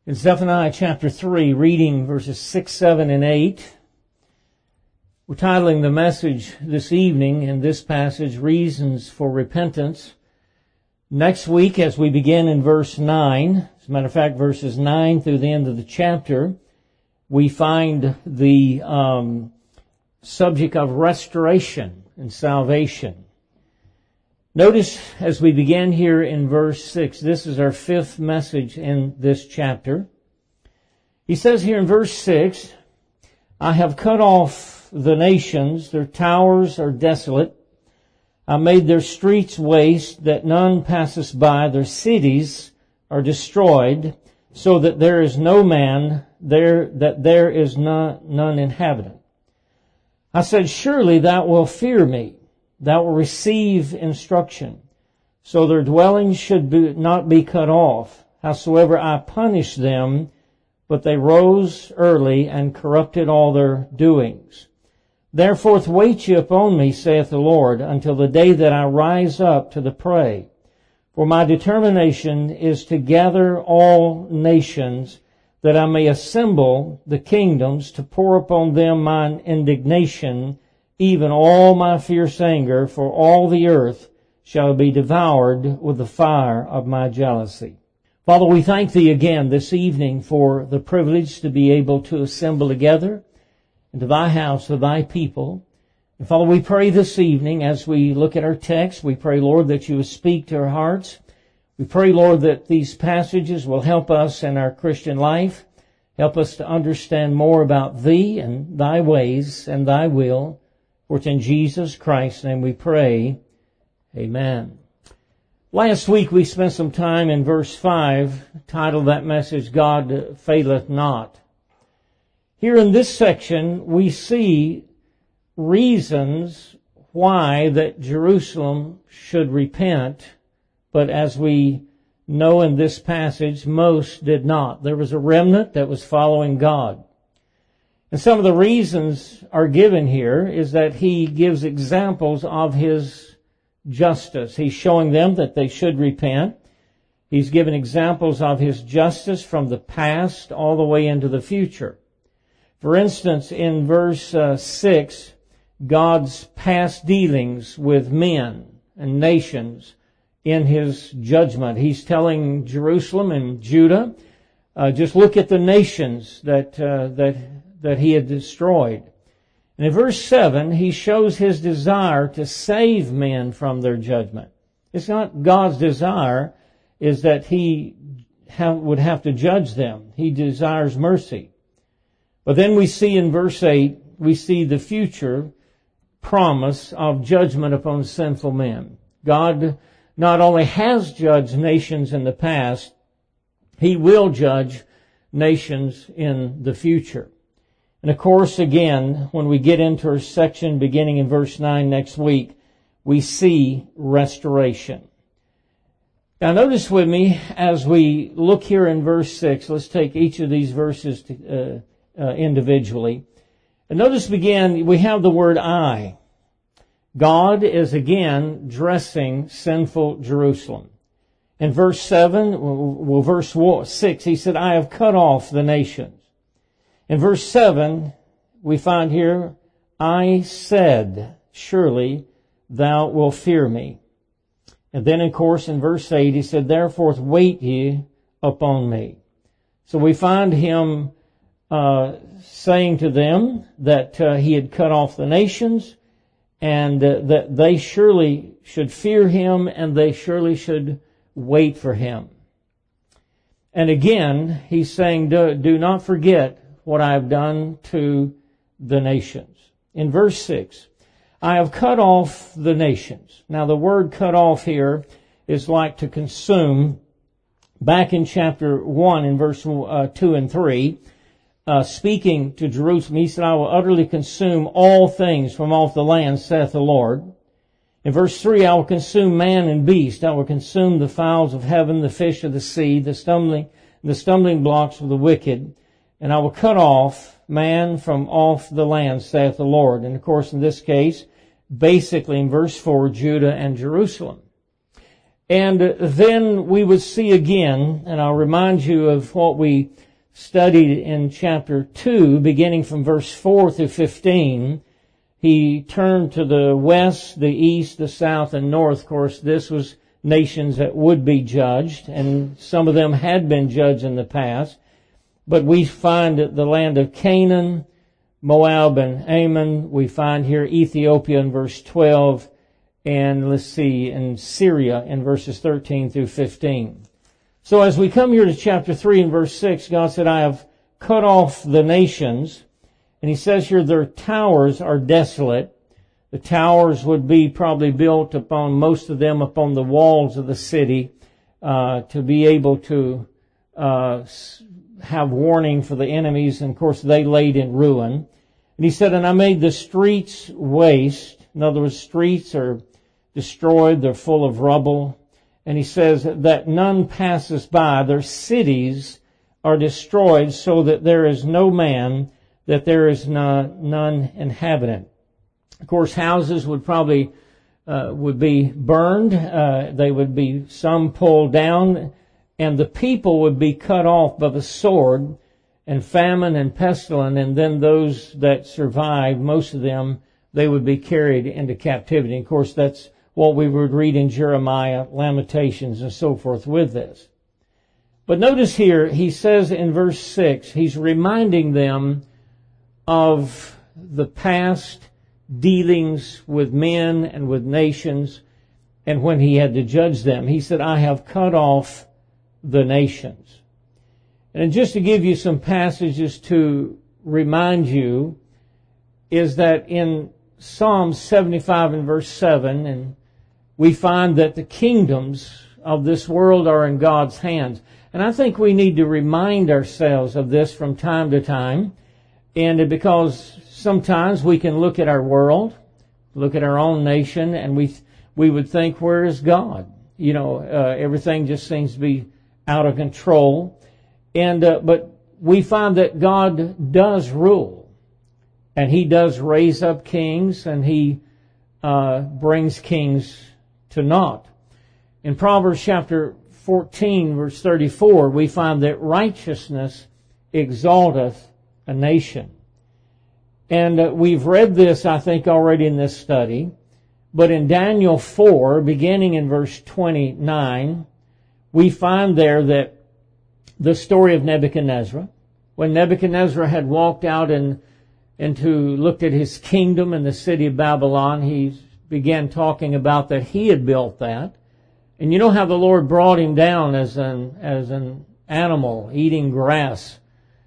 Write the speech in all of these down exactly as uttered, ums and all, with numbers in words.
In Zephaniah chapter three, reading verses six, seven, and eight, we're titling the message this evening in this passage, Reasons for Repentance. Next week, as we begin in verse nine, as a matter of fact, verses nine through the end of the chapter, we find the um, subject of restoration and salvation. Notice as we begin here in verse six, this is our fifth message in this chapter. He says here in verse six, I have cut off the nations, their towers are desolate. I made their streets waste, that none passes by. Their cities are destroyed, so that there is no man there, that there is none, none inhabitant. I said, surely thou wilt fear me. Thou wilt receive instruction, so their dwellings should be, not be cut off. Howsoever I punished them, but they rose early and corrupted all their doings. Therefore wait ye upon me, saith the Lord, until the day that I rise up to the prey. For my determination is to gather all nations, that I may assemble the kingdoms, to pour upon them mine indignation, even all my fierce anger, for all the earth shall be devoured with the fire of my jealousy. Father, we thank Thee again this evening for the privilege to be able to assemble together into Thy house, to Thy people. And Father, we pray this evening as we look at our text, we pray, Lord, that You would speak to our hearts. We pray, Lord, that these passages will help us in our Christian life, help us to understand more about Thee and Thy ways and Thy will. For it's in Jesus Christ's name we pray. Amen. Last week we spent some time in verse five, titled that message, God Faileth Not. Here in this section we see reasons why that Jerusalem should repent, but as we know in this passage, most did not. There was a remnant that was following God. And some of the reasons are given here is that he gives examples of his justice. He's showing them that they should repent. He's given examples of his justice from the past all the way into the future. For instance, in verse uh, six, God's past dealings with men and nations in his judgment. He's telling Jerusalem and Judah, uh, just look at the nations that uh, that that he had destroyed. And in verse seven, he shows his desire to save men from their judgment. It's not God's desire is that he ha- would have to judge them. He desires mercy. But then we see in verse eight, we see the future promise of judgment upon sinful men. God not only has judged nations in the past, He will judge nations in the future. And of course, again, when we get into our section beginning in verse nine next week, we see restoration. Now notice with me as we look here in verse six, let's take each of these verses to, uh, uh, individually. And notice again, we have the word I. God is again dressing sinful Jerusalem. In verse seven, well, verse six, he said, I have cut off the nations. In verse seven, we find here, I said, surely thou wilt fear me. And then, of course, in verse eight, he said, therefore wait ye upon me. So we find him uh, saying to them that uh, he had cut off the nations, and uh, that they surely should fear him, and they surely should wait for him. And again, he's saying, do, do not forget what I have done to the nations. In verse six, I have cut off the nations. Now the word cut off here is like to consume. Back in chapter one in verse uh, two and three, uh, speaking to Jerusalem, he said, I will utterly consume all things from off the land, saith the Lord. In verse three, I will consume man and beast. I will consume the fowls of heaven, the fish of the sea, the stumbling, the stumbling blocks of the wicked. And I will cut off man from off the land, saith the Lord. And of course, in this case, basically in verse four, Judah and Jerusalem. And then we would see again, and I'll remind you of what we studied in chapter two, beginning from verse four through fifteen. He turned to the west, the east, the south, and north. Of course, this was nations that would be judged, and some of them had been judged in the past. But we find the land of Canaan, Moab, and Ammon. We find here Ethiopia in verse twelve, and let's see, in Syria in verses thirteen through fifteen. So as we come here to chapter three and verse six, God said, I have cut off the nations. And he says here, their towers are desolate. The towers would be probably built upon, most of them upon the walls of the city, uh, to be able to, uh, have warning for the enemies. And of course, they laid in ruin. And he said, and I made the streets waste. In other words, streets are destroyed. They're full of rubble. And he says that none passes by. Their cities are destroyed so that there is no man, that there is none, none inhabitant. Of course, houses would probably uh, would be burned. Uh, they would be some pulled down, and the people would be cut off by the sword and famine and pestilence. And then those that survived, most of them, they would be carried into captivity. And of course, that's what we would read in Jeremiah, Lamentations, and so forth with this. But notice here, he says in verse six, he's reminding them of the past dealings with men and with nations, and when he had to judge them. He said, I have cut off the nations. And just to give you some passages to remind you, is that in Psalm seventy-five and verse seven, and we find that the kingdoms of this world are in God's hands. And I think we need to remind ourselves of this from time to time. And because sometimes we can look at our world, look at our own nation, and we we would think, where is God? You know, uh, everything just seems to be out of control. And uh, but we find that God does rule, and He does raise up kings, and He uh, brings kings to naught. In Proverbs chapter fourteen, verse thirty-four, we find that righteousness exalteth a nation. And uh, we've read this, I think, already in this study. But in Daniel four, beginning in verse twenty-nine, we find there that the story of Nebuchadnezzar, when Nebuchadnezzar had walked out and into looked at his kingdom in the city of Babylon, he began talking about that he had built that. And you know how the Lord brought him down as an as an animal eating grass,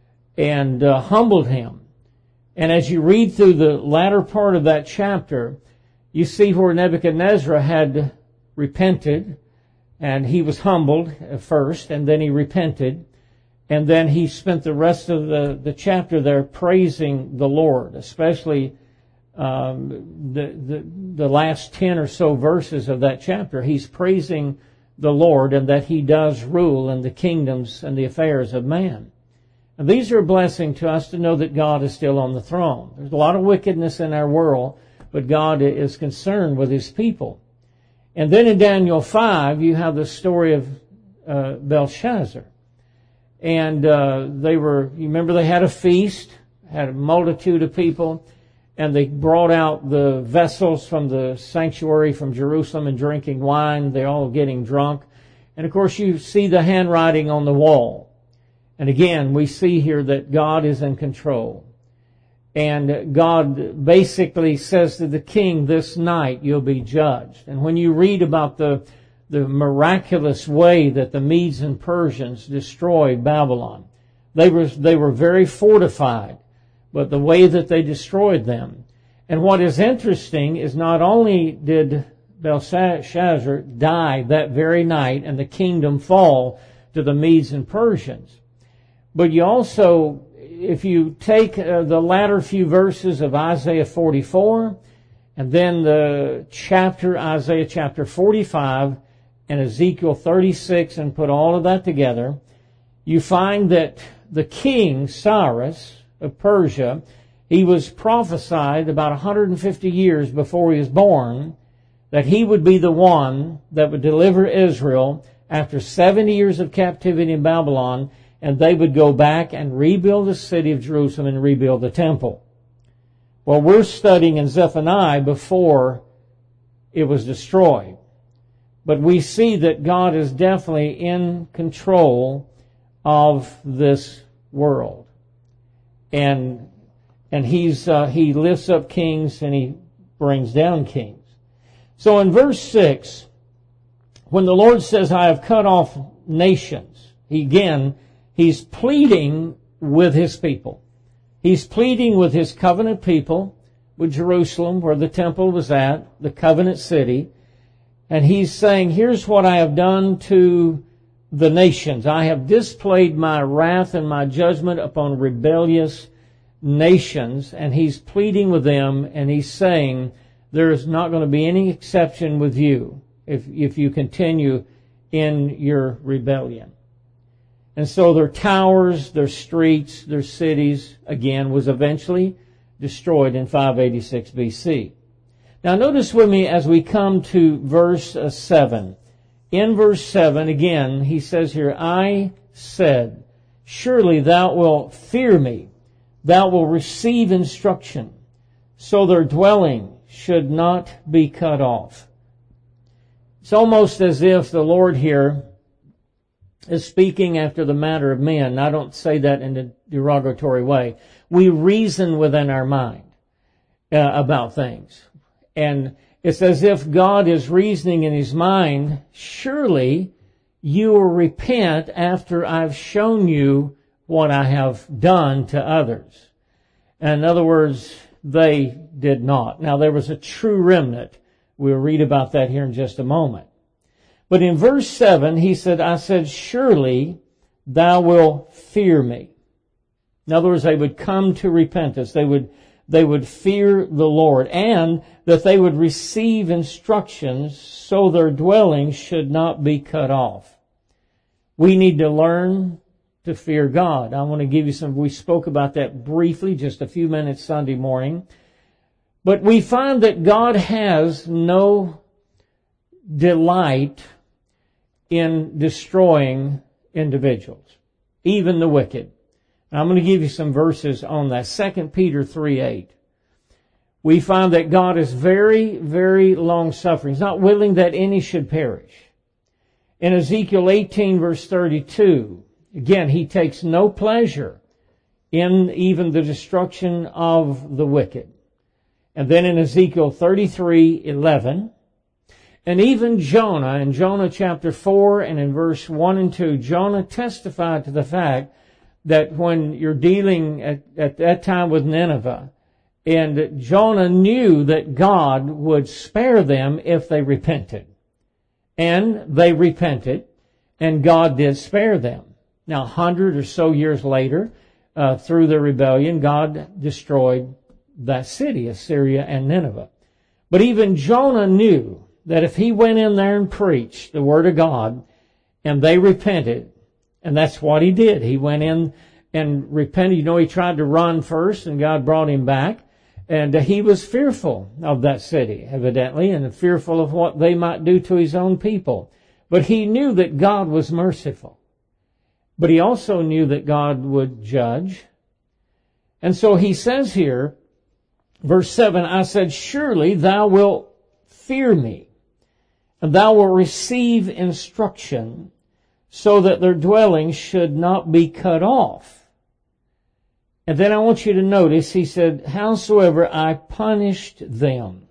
and uh, humbled him. And as you read through the latter part of that chapter, you see where Nebuchadnezzar had repented, and he was humbled at first, and then he repented, and then he spent the rest of the, the chapter there praising the Lord, especially um, the, the the last ten or so verses of that chapter. He's praising the Lord and that He does rule in the kingdoms and the affairs of man. And these are a blessing to us to know that God is still on the throne. There's a lot of wickedness in our world, but God is concerned with His people. And then in Daniel five, you have the story of uh, Belshazzar. And uh, they were, you remember they had a feast, had a multitude of people, and they brought out the vessels from the sanctuary from Jerusalem and drinking wine. They're all getting drunk. And of course you see the handwriting on the wall. And again, we see here that God is in control. And God basically says to the king, this night you'll be judged. And when you read about the, the miraculous way that the Medes and Persians destroyed Babylon, they were, they were very fortified, but the way that they destroyed them. And what is interesting is not only did Belshazzar die that very night and the kingdom fall to the Medes and Persians, but you also, if you take uh, the latter few verses of Isaiah forty-four, and then the chapter, Isaiah chapter forty-five, and Ezekiel thirty-six, and put all of that together, you find that the king, Cyrus of Persia, he was prophesied about one hundred fifty years before he was born, that he would be the one that would deliver Israel after seventy years of captivity in Babylon, and they would go back and rebuild the city of Jerusalem and rebuild the temple. Well, we're studying in Zephaniah before it was destroyed. But we see that God is definitely in control of this world. And and he's uh, he lifts up kings and he brings down kings. So in verse six, when the Lord says, I have cut off nations, he, again, he's pleading with his people. He's pleading with his covenant people, with Jerusalem, where the temple was at, the covenant city. And he's saying, here's what I have done to the nations. I have displayed my wrath and my judgment upon rebellious nations. And he's pleading with them, and he's saying, there is not going to be any exception with you if, if you continue in your rebellion. And so their towers, their streets, their cities, again, was eventually destroyed in five eighty-six B C. Now notice with me as we come to verse seven. In verse seven, again, he says here, I said, surely thou wilt fear me, thou wilt receive instruction, so their dwelling should not be cut off. It's almost as if the Lord here is speaking after the manner of men. I don't say that in a derogatory way. We reason within our mind uh, about things. And it's as if God is reasoning in his mind, surely you will repent after I've shown you what I have done to others. And in other words, they did not. Now there was a true remnant. We'll read about that here in just a moment. But in verse seven, he said, I said, surely thou wilt fear me. In other words, they would come to repentance. They would, they would fear the Lord, and that they would receive instructions so their dwelling should not be cut off. We need to learn to fear God. I want to give you some, we spoke about that briefly just a few minutes Sunday morning. But we find that God has no delight in destroying individuals, even the wicked. Now, I'm going to give you some verses on that. Second Peter three eight. We find that God is very, very long-suffering. He's not willing that any should perish. In Ezekiel eighteen verse thirty-two, again, he takes no pleasure in even the destruction of the wicked. And then in Ezekiel thirty-three eleven, and even Jonah, in Jonah chapter four and in verse one and two, Jonah testified to the fact that when you're dealing at, at that time with Nineveh, and Jonah knew that God would spare them if they repented. And they repented, and God did spare them. Now, a hundred or so years later, uh, through the rebellion, God destroyed that city, Assyria and Nineveh. But even Jonah knew that if he went in there and preached the Word of God, and they repented, and that's what he did. He went in and repented. You know, he tried to run first, and God brought him back. And he was fearful of that city, evidently, and fearful of what they might do to his own people. But he knew that God was merciful. But he also knew that God would judge. And so he says here, verse seven, I said, surely thou wilt fear me, and thou wilt receive instruction, so that their dwelling should not be cut off. And then I want you to notice, he said, howsoever I punished them,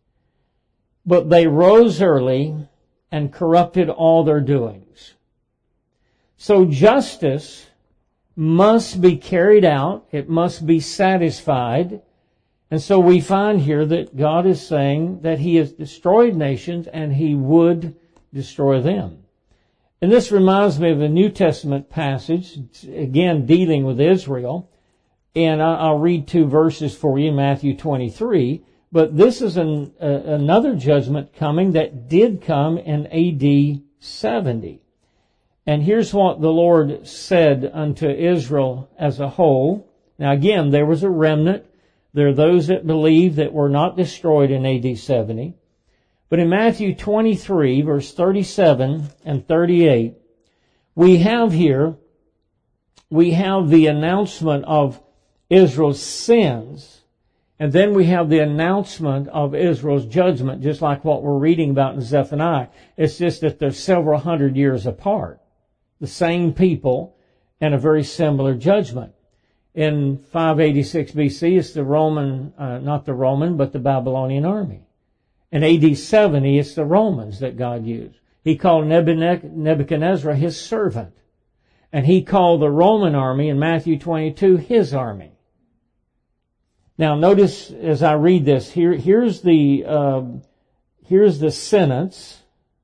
but they rose early and corrupted all their doings. So justice must be carried out. It must be satisfied. And so we find here that God is saying that he has destroyed nations and he would destroy them. And this reminds me of a New Testament passage, again dealing with Israel. And I'll read two verses for you in Matthew twenty-three. But this is an, uh, another judgment coming that did come in A D seventy. And here's what the Lord said unto Israel as a whole. Now again, there was a remnant. There are those that believe that were not destroyed in A D seventy. But in Matthew twenty-three, verse thirty-seven and thirty-eight, we have here, we have the announcement of Israel's sins, and then we have the announcement of Israel's judgment, just like what we're reading about in Zephaniah. It's just that they're several hundred years apart. The same people and a very similar judgment. In five eighty-six B C, it's the Roman, uh, not the Roman, but the Babylonian army. In A D seventy, it's the Romans that God used. He called Nebuchadnezzar his servant. And he called the Roman army in Matthew twenty-two his army. Now notice as I read this, here, here's the, uh, here's the sentence,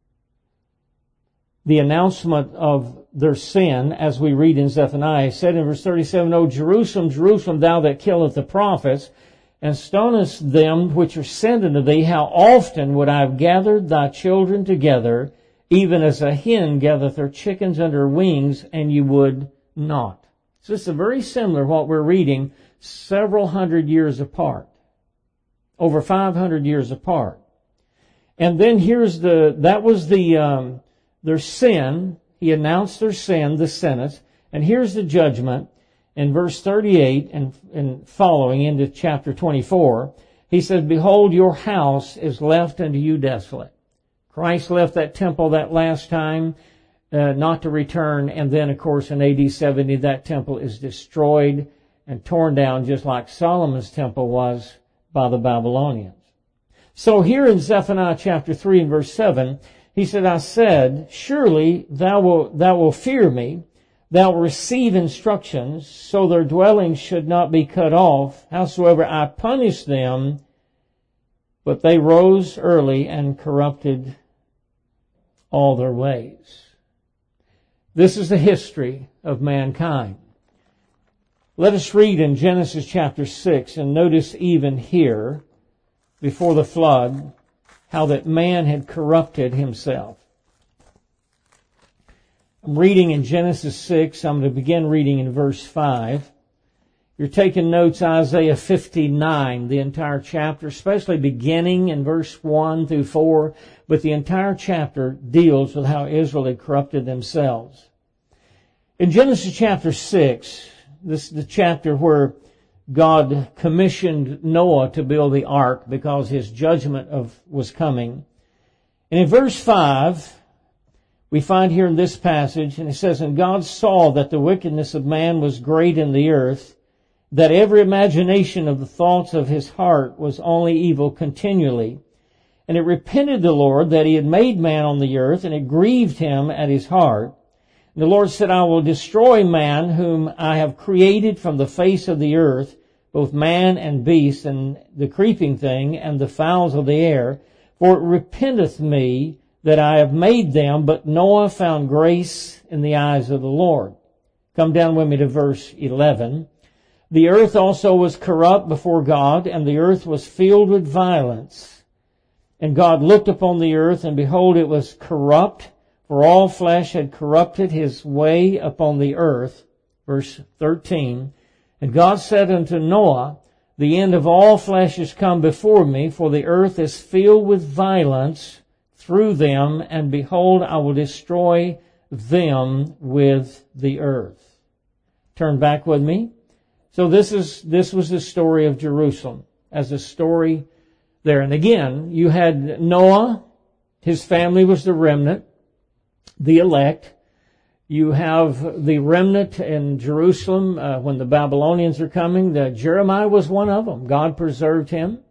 the announcement of their sin, as we read in Zephaniah. It said in verse thirty-seven, O Jerusalem, Jerusalem, thou that killest the prophets, and stonest them which are sent unto thee, how often would I have gathered thy children together, even as a hen gathereth her chickens under her wings, and you would not. So this is very similar to what we're reading, several hundred years apart. Over five hundred years apart. And then here's the, that was the, um, their sin. He announced their sin, the sentence. And here's the judgment. In verse thirty-eight and, and following into chapter twenty-four, he says, Behold, your house is left unto you desolate. Christ left that temple that last time, uh, not to return. And then, of course, in A D seventy, that temple is destroyed and torn down just like Solomon's temple was by the Babylonians. So here in Zephaniah chapter three and verse seven, he said, I said, surely thou wilt, thou wilt fear me, thou wilt receive instructions, so their dwellings should not be cut off, howsoever I punished them, but they rose early and corrupted all their ways. This is the history of mankind. Let us read in Genesis chapter six, and notice even here, before the flood, how that man had corrupted himself. I'm reading in Genesis six. I'm going to begin reading in verse five. You're taking notes, Isaiah fifty-nine, the entire chapter, especially beginning in verse one through four, but the entire chapter deals with how Israel had corrupted themselves. In Genesis chapter six, this is the chapter where God commissioned Noah to build the ark because his judgment of was coming. And in verse five, we find here in this passage, and it says, And God saw that the wickedness of man was great in the earth, that every imagination of the thoughts of his heart was only evil continually. And it repented the Lord that he had made man on the earth, and it grieved him at his heart. And the Lord said, I will destroy man whom I have created from the face of the earth, both man and beast, and the creeping thing, and the fowls of the air. For it repenteth me that I have made them, but Noah found grace in the eyes of the Lord. Come down with me to verse eleven. The earth also was corrupt before God, and the earth was filled with violence. And God looked upon the earth, and behold, it was corrupt, for all flesh had corrupted his way upon the earth. Verse thirteen. And God said unto Noah, The end of all flesh is come before me, for the earth is filled with violence through them, and behold, I will destroy them with the earth. Turn back with me. So this is, this was the story of Jerusalem as a story there. And again, you had Noah, his family was the remnant, the elect. You have the remnant in Jerusalem uh, when the Babylonians are coming. The, Jeremiah was one of them. God preserved him.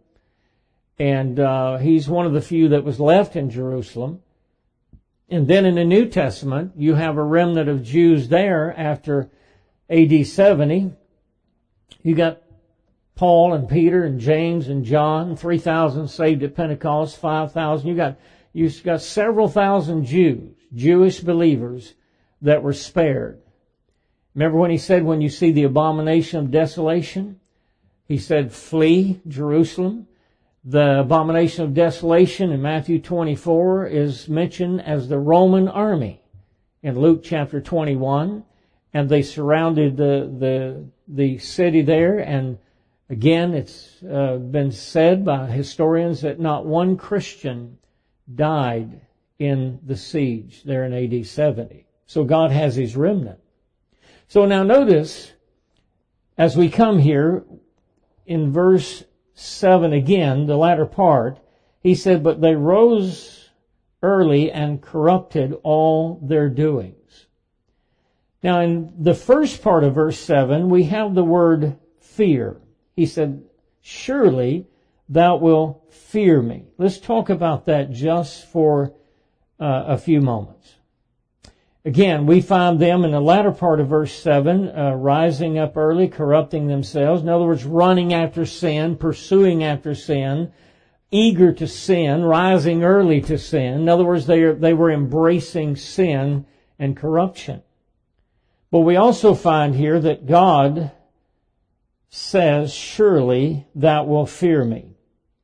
And uh, he's one of the few that was left in Jerusalem. And then in the New Testament, you have a remnant of Jews there after A D seventy. You got Paul and Peter and James and John, three thousand saved at Pentecost, five thousand. You got, you got several thousand Jews, Jewish believers that were spared. Remember when he said, when you see the abomination of desolation, he said, flee Jerusalem. The abomination of desolation in Matthew twenty-four is mentioned as the Roman army in Luke chapter twenty-one. And they surrounded the, the, the city there. And again, it's uh, been said by historians that not one Christian died in the siege there in A D seventy. So God has His remnant. So now notice, as we come here in verse seven again, the latter part, he said, but they rose early and corrupted all their doings. Now in the first part of verse seven, we have the word fear. He said, surely thou wilt fear me. Let's talk about that just for uh, a few moments. Again, we find them in the latter part of verse seven, uh, rising up early, corrupting themselves. In other words, running after sin, pursuing after sin, eager to sin, rising early to sin. In other words, they, are, they were embracing sin and corruption. But we also find here that God says, surely thou wilt fear me.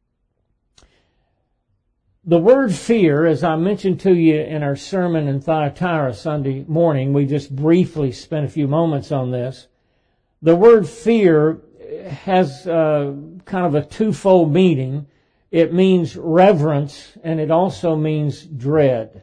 The word fear, as I mentioned to you in our sermon in Thyatira Sunday morning, we just briefly spent a few moments on this. The word fear has uh, kind of a twofold meaning. It means reverence, and it also means dread.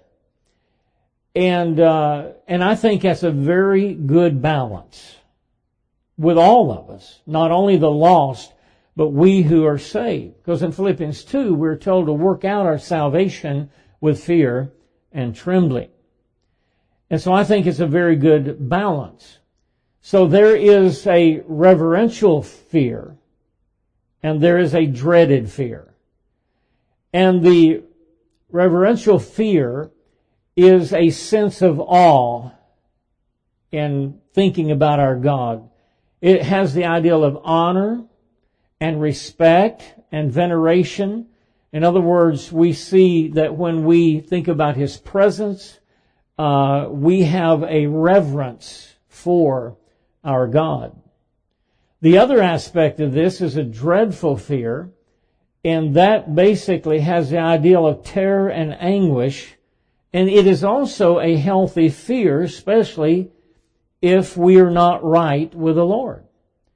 And uh, and I think that's a very good balance with all of us, not only the lost, but we who are saved. Because in Philippians two, we're told to work out our salvation with fear and trembling. And so I think it's a very good balance. So there is a reverential fear, and there is a dreaded fear. And the reverential fear is a sense of awe in thinking about our God. It has the ideal of honor and respect and veneration. In other words, we see that when we think about His presence, uh, we have a reverence for our God. The other aspect of this is a dreadful fear, and that basically has the ideal of terror and anguish. And it is also a healthy fear, especially if we are not right with the Lord.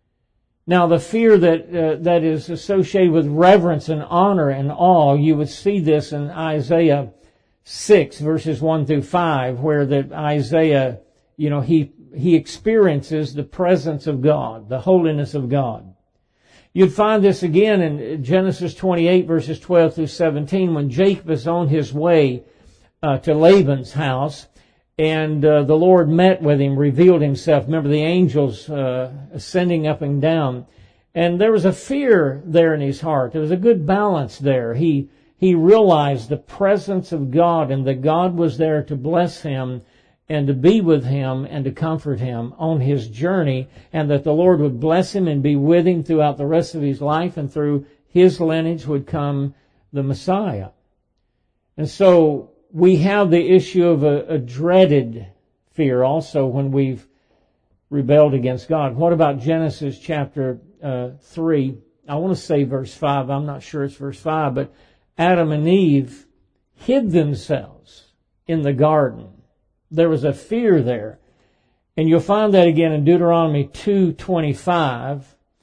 Now, the fear that uh, that is associated with reverence and honor and awe, you would see this in Isaiah six, verses one through five, where that Isaiah, you know, he he experiences the presence of God, the holiness of God. You'd find this again in Genesis twenty-eight, verses twelve through seventeen, when Jacob is on his way Uh, to Laban's house, and uh, the Lord met with him, revealed Himself. Remember the angels uh, ascending up and down, and there was a fear there in his heart. There was a good balance there. He he realized the presence of God, and that God was there to bless him and to be with him and to comfort him on his journey, and that the Lord would bless him and be with him throughout the rest of his life, and through his lineage would come the Messiah. And so we have the issue of a, a dreaded fear also when we've rebelled against God. What about Genesis chapter uh, three? I want to say verse five. I'm not sure it's verse five, but Adam and Eve hid themselves in the garden. There was a fear there. And you'll find that again in Deuteronomy two twenty-five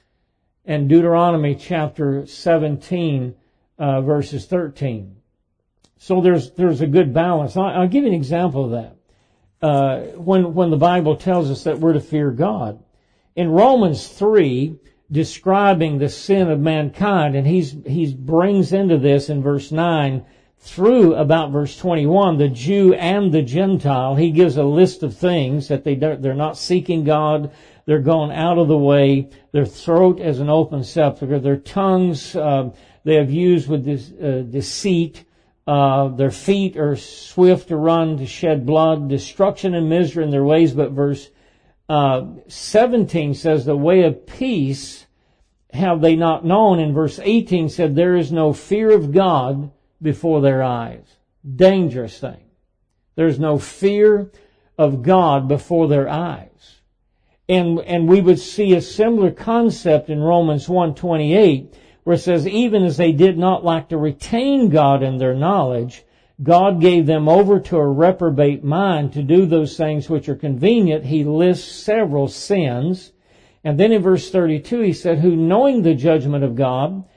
and Deuteronomy chapter seventeen, uh, verses thirteen. So there's there's a good balance. I'll, I'll give you an example of that. Uh, when when the Bible tells us that we're to fear God, in Romans three, describing the sin of mankind, and he's he brings into this in verse nine through about verse twenty-one, the Jew and the Gentile. He gives a list of things that they don't, they're not seeking God. They're going out of the way. Their throat as an open sepulchre. Their tongues uh, they have used with this uh, deceit. Uh, their feet are swift to run, to shed blood, destruction and misery in their ways. But verse uh, seventeen says, the way of peace have they not known. And verse eighteen said, there is no fear of God before their eyes. Dangerous thing. There's no fear of God before their eyes. And, and we would see a similar concept in Romans one twenty-eight, where it says, even as they did not like to retain God in their knowledge, God gave them over to a reprobate mind to do those things which are convenient. He lists several sins. And then in verse thirty-two, he said, who knowing the judgment of God,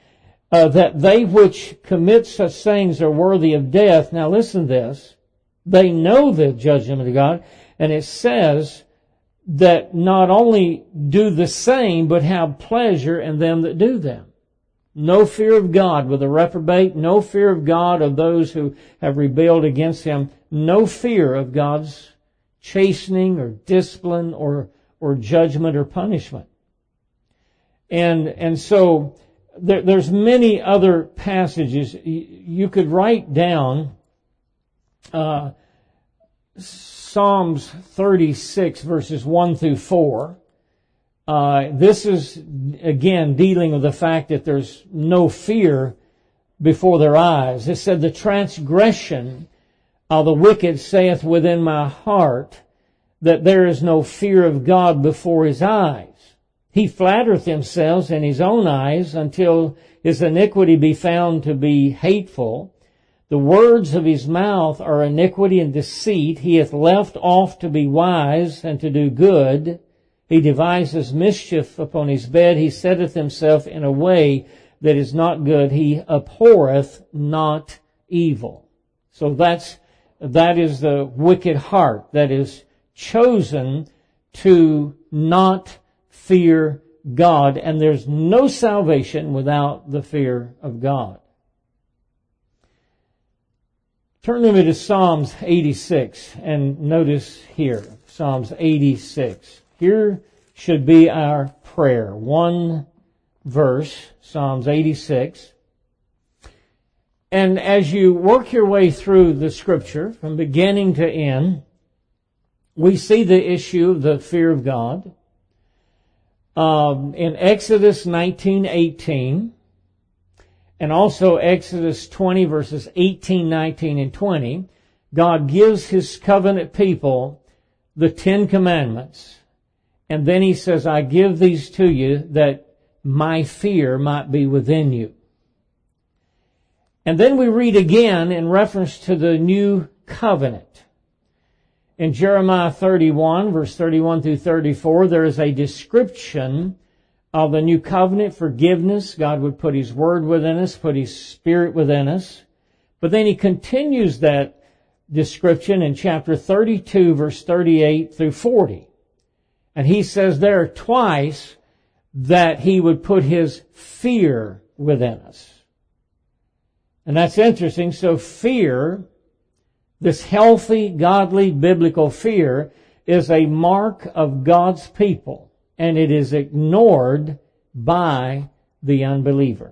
uh, that they which commit such things are worthy of death. Now listen to this. They know the judgment of God, and it says that not only do the same, but have pleasure in them that do them. No fear of God with a reprobate, no fear of God of those who have rebelled against Him, no fear of God's chastening or discipline or, or judgment or punishment. And, and so there, there's many other passages. You could write down, uh, Psalms thirty-six verses one through four. Uh, this is, again, dealing with the fact that there's no fear before their eyes. It said, the transgression of the wicked saith within my heart that there is no fear of God before his eyes. He flattereth himself in his own eyes until his iniquity be found to be hateful. The words of his mouth are iniquity and deceit. He hath left off to be wise and to do good. He devises mischief upon his bed. He setteth himself in a way that is not good. He abhorreth not evil. So that's, that is the wicked heart that is chosen to not fear God. And there's no salvation without the fear of God. Turn with me to Psalms eighty-six and notice here, Psalms eighty-six. Here should be our prayer. One verse, Psalms eighty-six. And as you work your way through the Scripture from beginning to end, we see the issue of the fear of God. Um, in Exodus nineteen eighteen, and also Exodus twenty verses eighteen, nineteen, and twenty, God gives His covenant people the Ten Commandments. And then He says, I give these to you that my fear might be within you. And then we read again in reference to the new covenant. In Jeremiah thirty-one, verse thirty-one through thirty-four, there is a description of the new covenant, forgiveness. God would put His Word within us, put His Spirit within us. But then He continues that description in chapter thirty-two, verse thirty-eight through forty. And He says there twice that He would put His fear within us. And that's interesting. So fear, this healthy, godly, biblical fear, is a mark of God's people, and it is ignored by the unbeliever.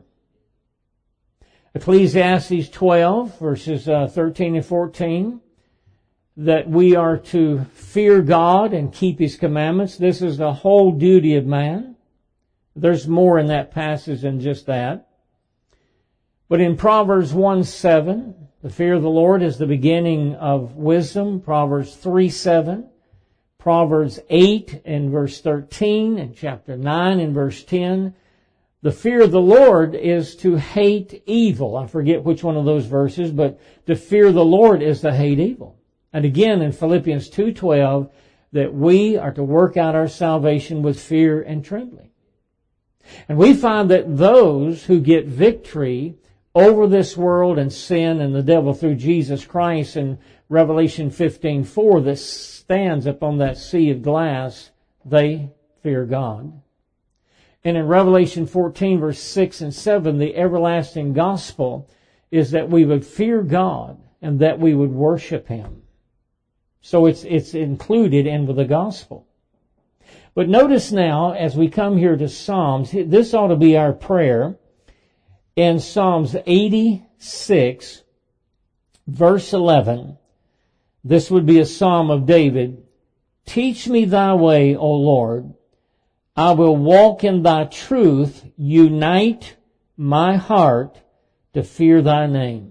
Ecclesiastes twelve, verses uh, thirteen and fourteen, that we are to fear God and keep His commandments. This is the whole duty of man. There's more in that passage than just that. But in Proverbs one seven, the fear of the Lord is the beginning of wisdom. Proverbs three seven. Proverbs eight and verse thirteen and chapter nine and verse ten. The fear of the Lord is to hate evil. I forget which one of those verses, but to fear the Lord is to hate evil. And again in Philippians two twelve, that we are to work out our salvation with fear and trembling. And we find that those who get victory over this world and sin and the devil through Jesus Christ in Revelation fifteen four, that stands upon that sea of glass, they fear God. And in Revelation fourteen verse six and seven, the everlasting gospel is that we would fear God and that we would worship Him. So it's, it's included in the gospel. But notice now, as we come here to Psalms, this ought to be our prayer. In Psalms eighty-six, verse eleven, this would be a psalm of David. Teach me thy way, O Lord. I will walk in thy truth. Unite my heart to fear thy name.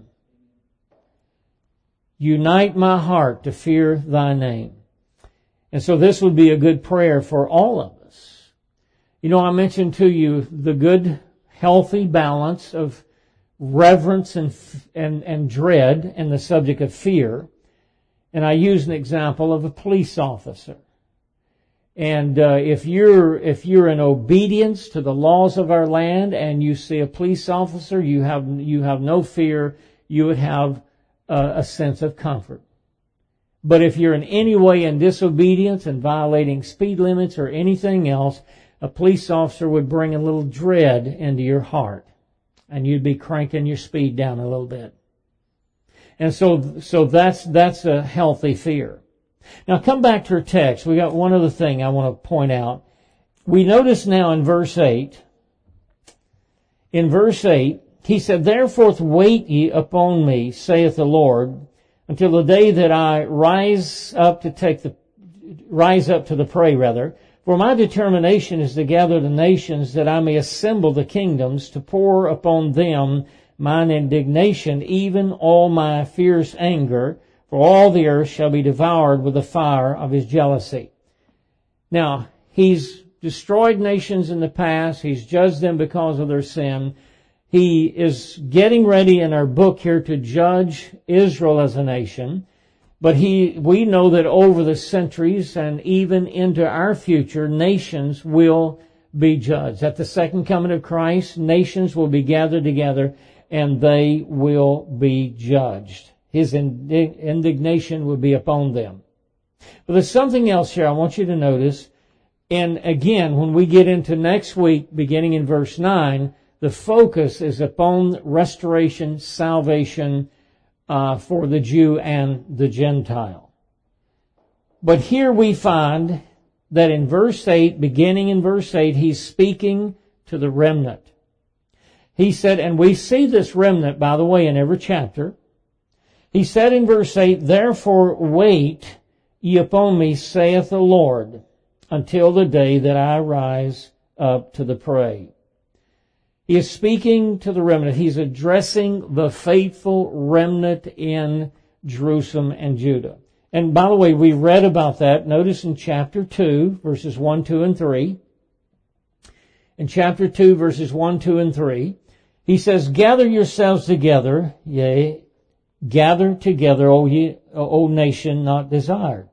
Unite my heart to fear thy name. And so this would be a good prayer for all of us. You know, I mentioned to you the good, healthy balance of reverence and, and, and dread and the subject of fear. And I use an example of a police officer. And uh, if you're if you're in obedience to the laws of our land, and you see a police officer, you have you have no fear. You would have uh, a sense of comfort. But if you're in any way in disobedience and violating speed limits or anything else, a police officer would bring a little dread into your heart, and you'd be cranking your speed down a little bit. And so, so that's that's a healthy fear. Now, come back to our text. We got one other thing I want to point out. We notice now in verse eight. In verse eight, he said, "Therefore wait ye upon me, saith the Lord, until the day that I rise up to take the rise up to the prey, rather. For my determination is to gather the nations, that I may assemble the kingdoms, to pour upon them mine indignation, even all my fierce anger, for all the earth shall be devoured with the fire of his jealousy." Now, he's destroyed nations in the past. He's judged them because of their sin. He is getting ready in our book here to judge Israel as a nation. But he, we know that over the centuries and even into our future, nations will be judged. At the second coming of Christ, nations will be gathered together and they will be judged. His indignation will be upon them. But there's something else here I want you to notice. And again, when we get into next week, beginning in verse nine, the focus is upon restoration, salvation, Uh, for the Jew and the Gentile. But here we find that in verse eight, beginning in verse eight, he's speaking to the remnant. He said, and we see this remnant, by the way, in every chapter. He said in verse eight, "Therefore wait ye upon me, saith the Lord, until the day that I rise up to the prey." He is speaking to the remnant. He's addressing the faithful remnant in Jerusalem and Judah. And by the way, we read about that. Notice in chapter two, verses one, two, and three. In chapter two, verses one, two, and three, he says, "Gather yourselves together, yea, gather together, O ye, O nation not desired.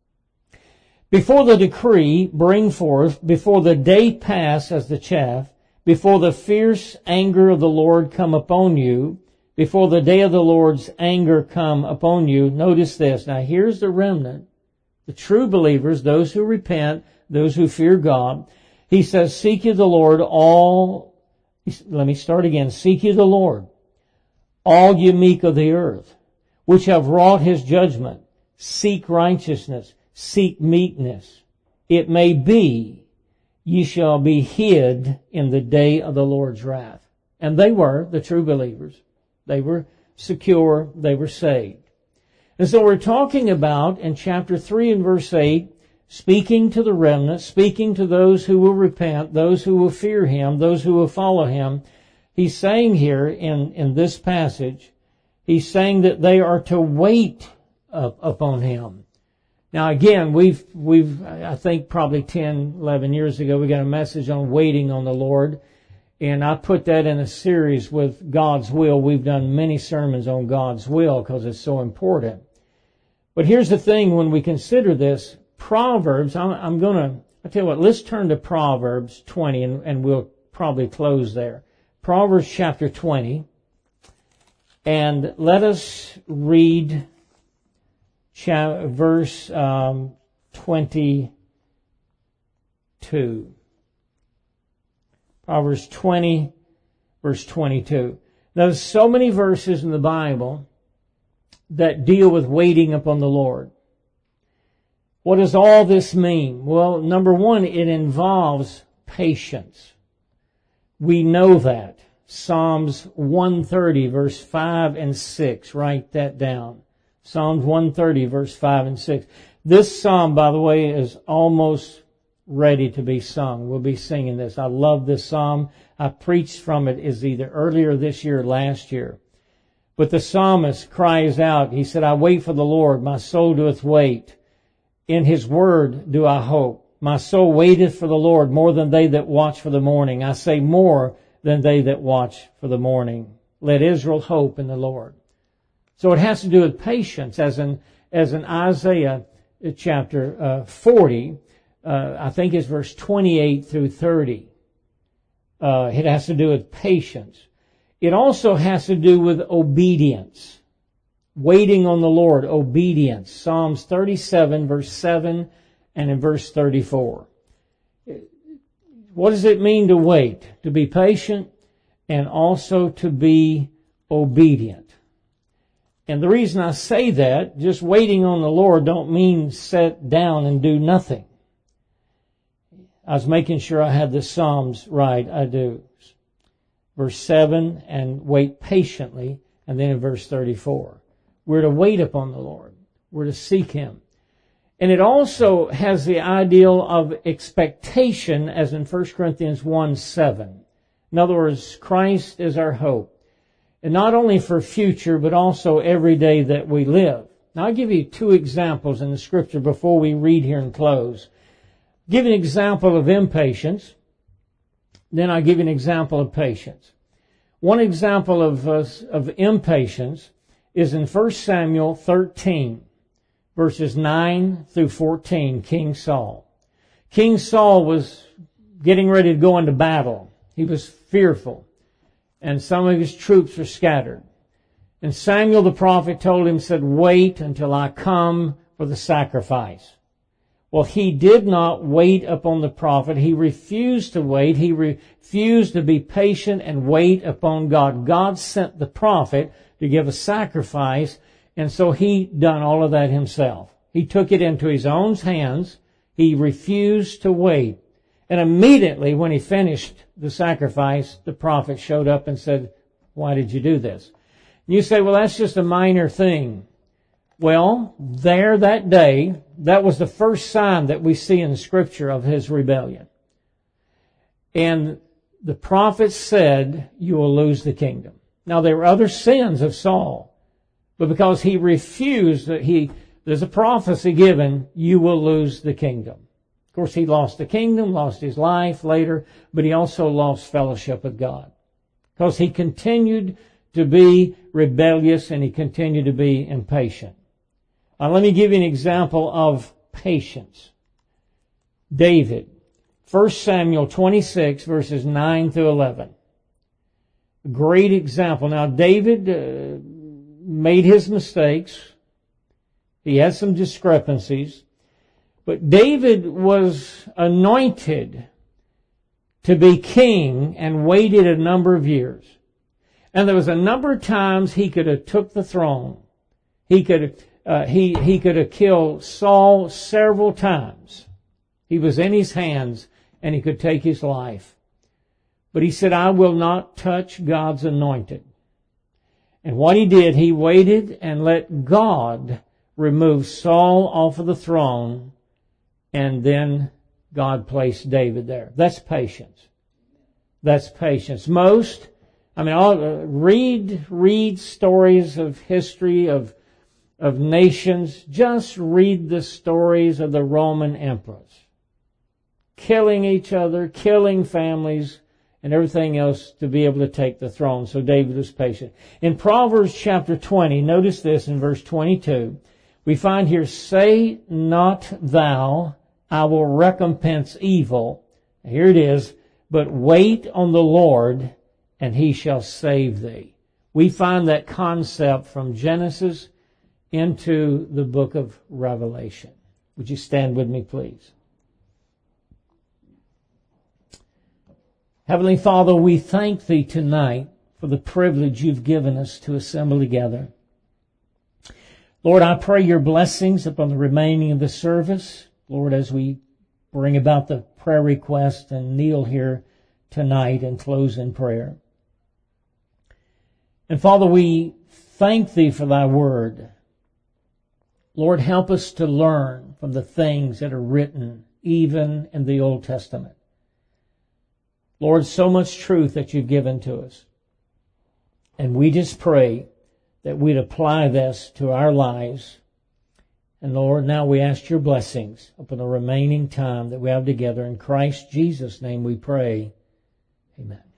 Before the decree bring forth, before the day pass as the chaff, before the fierce anger of the Lord come upon you, before the day of the Lord's anger come upon you." Notice this. Now here's the remnant, the true believers, those who repent, those who fear God. He says, "Seek ye the Lord all," let me start again, "Seek ye the Lord, all ye meek of the earth, which have wrought his judgment. Seek righteousness, seek meekness. It may be ye shall be hid in the day of the Lord's wrath." And they were the true believers. They were secure. They were saved. And so we're talking about, in chapter three and verse eight, speaking to the remnant, speaking to those who will repent, those who will fear him, those who will follow him. He's saying here in, in this passage, he's saying that they are to wait up, upon him. Now again, we've, we've, I think probably ten, eleven years ago, we got a message on waiting on the Lord. And I put that in a series with God's will. We've done many sermons on God's will because it's so important. But here's the thing, when we consider this, Proverbs, I'm, I'm gonna, I tell you what, let's turn to Proverbs twenty and, and we'll probably close there. Proverbs chapter twenty. And let us read verse um, twenty-two. Proverbs twenty, verse twenty-two. There's so many verses in the Bible that deal with waiting upon the Lord. What does all this mean? Well, number one, it involves patience. We know that. Psalms one thirty, verse five and six. Write that down. Psalms one thirty, verse five and six. This psalm, by the way, is almost ready to be sung. We'll be singing this. I love this psalm. I preached from it is either earlier this year or last year. But the psalmist cries out, he said, "I wait for the Lord, my soul doeth wait. In his word do I hope. My soul waiteth for the Lord more than they that watch for the morning. I say more than they that watch for the morning. Let Israel hope in the Lord." So it has to do with patience, as in, as in Isaiah chapter uh, forty. uh, I think it's verse twenty-eight through thirty. Uh, it has to do with patience. It also has to do with obedience. Waiting on the Lord, obedience. Psalms thirty-seven, verse seven, and in verse thirty-four. What does it mean to wait? To be patient and also to be obedient. And the reason I say that, just waiting on the Lord don't mean sit down and do nothing. I was making sure I had the Psalms right. I do. Verse seven, and wait patiently, and then in verse thirty-four. We're to wait upon the Lord. We're to seek Him. And it also has the ideal of expectation, as in First Corinthians one seven. In other words, Christ is our hope. And not only for future, but also every day that we live. Now I'll give you two examples in the Scripture before we read here and close. Give an example of impatience. Then I'll give you an example of patience. One example of, uh, of impatience is in First Samuel thirteen, verses nine through fourteen, King Saul. King Saul was getting ready to go into battle. He was fearful, and some of his troops were scattered. And Samuel the prophet told him, said, wait until I come for the sacrifice. Well, he did not wait upon the prophet. He refused to wait. He refused to be patient and wait upon God. God sent the prophet to give a sacrifice, and so he done all of that himself. He took it into his own hands. He refused to wait. And immediately when he finished the sacrifice, the prophet showed up and said, why did you do this? And you say, well, that's just a minor thing. Well, there that day, that was the first sign that we see in Scripture of his rebellion. And the prophet said, you will lose the kingdom. Now, there were other sins of Saul, but because he refused, he there's a prophecy given, you will lose the kingdom. Of course, he lost the kingdom, lost his life later, but he also lost fellowship with God because he continued to be rebellious and he continued to be impatient. Now, let me give you an example of patience. David, First Samuel twenty-six, verses nine through eleven. A great example. Now, David uh, made his mistakes. He had some discrepancies. But David was anointed to be king and waited a number of years. And there was a number of times he could have took the throne. He could uh, he he could have killed Saul several times. He was in his hands and he could take his life. But he said, I will not touch God's anointed. And what he did, he waited and let God remove Saul off of the throne, and then God placed David there. That's patience. That's patience. Most, I mean, I'll, uh, read, read stories of history, of, of nations. Just read the stories of the Roman emperors. Killing each other, killing families, and everything else to be able to take the throne. So David was patient. In Proverbs chapter twenty, notice this in verse twenty-two. We find here, say not thou, I will recompense evil. Here it is, but wait on the Lord, and He shall save thee. We find that concept from Genesis into the book of Revelation. Would you stand with me, please? Heavenly Father, we thank Thee tonight for the privilege You've given us to assemble together. Lord, I pray Your blessings upon the remaining of the service. Lord, as we bring about the prayer request and kneel here tonight and close in prayer. And Father, we thank Thee for Thy word. Lord, help us to learn from the things that are written even in the Old Testament. Lord, so much truth that You've given to us. And we just pray that we'd apply this to our lives. And Lord, now we ask Your blessings upon the remaining time that we have together. In Christ Jesus' name we pray. Amen.